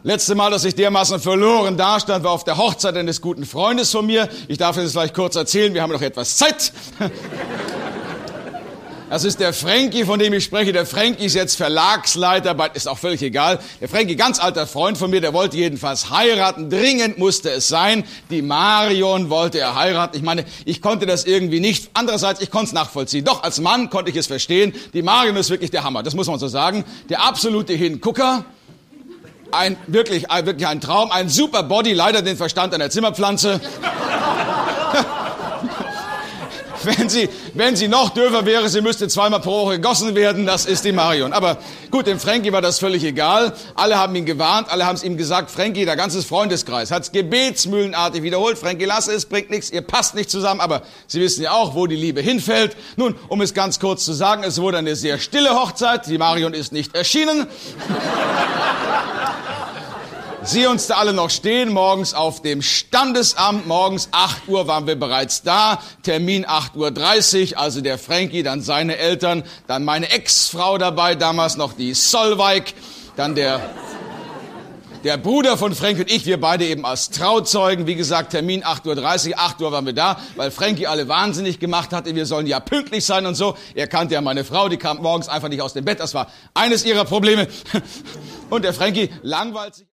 Letzte Mal, dass ich dermaßen verloren dastand, war auf der Hochzeit eines guten Freundes von mir. Ich darf Ihnen das gleich kurz erzählen, wir haben noch etwas Zeit. Das ist der Frankie, von dem ich spreche. Der Frankie ist jetzt Verlagsleiter, ist auch völlig egal. Der Frankie, ganz alter Freund von mir, der wollte jedenfalls heiraten. Dringend musste es sein. Die Marion wollte er heiraten. Ich meine, ich konnte das irgendwie nicht. Andererseits, ich konnte es nachvollziehen. Doch, als Mann konnte ich es verstehen. Die Marion ist wirklich der Hammer, das muss man so sagen. Der absolute Hingucker. Wirklich ein Traum. Ein super Body, leider den Verstand einer Zimmerpflanze. Wenn sie noch dürfer wäre, sie müsste zweimal pro Woche gegossen werden, das ist die Marion. Aber gut, dem Frankie war das völlig egal. Alle haben ihn gewarnt, alle haben es ihm gesagt. Frankie, der ganze Freundeskreis, hat es gebetsmühlenartig wiederholt. Frankie, lass es, bringt nichts, ihr passt nicht zusammen. Aber Sie wissen ja auch, wo die Liebe hinfällt. Nun, um es ganz kurz zu sagen, es wurde eine sehr stille Hochzeit. Die Marion ist nicht erschienen. Sie uns da alle noch stehen, morgens auf dem Standesamt, morgens 8 Uhr waren wir bereits da, Termin 8:30 Uhr, also der Frankie, dann seine Eltern, dann meine Ex-Frau dabei, damals noch die Solveig, dann der Bruder von Frankie und ich, wir beide eben als Trauzeugen, wie gesagt, Termin 8:30 Uhr, 8 Uhr waren wir da, weil Frankie alle wahnsinnig gemacht hatte, wir sollen ja pünktlich sein und so. Er kannte ja meine Frau, die kam morgens einfach nicht aus dem Bett, das war eines ihrer Probleme. Und der Frankie langweilt sich.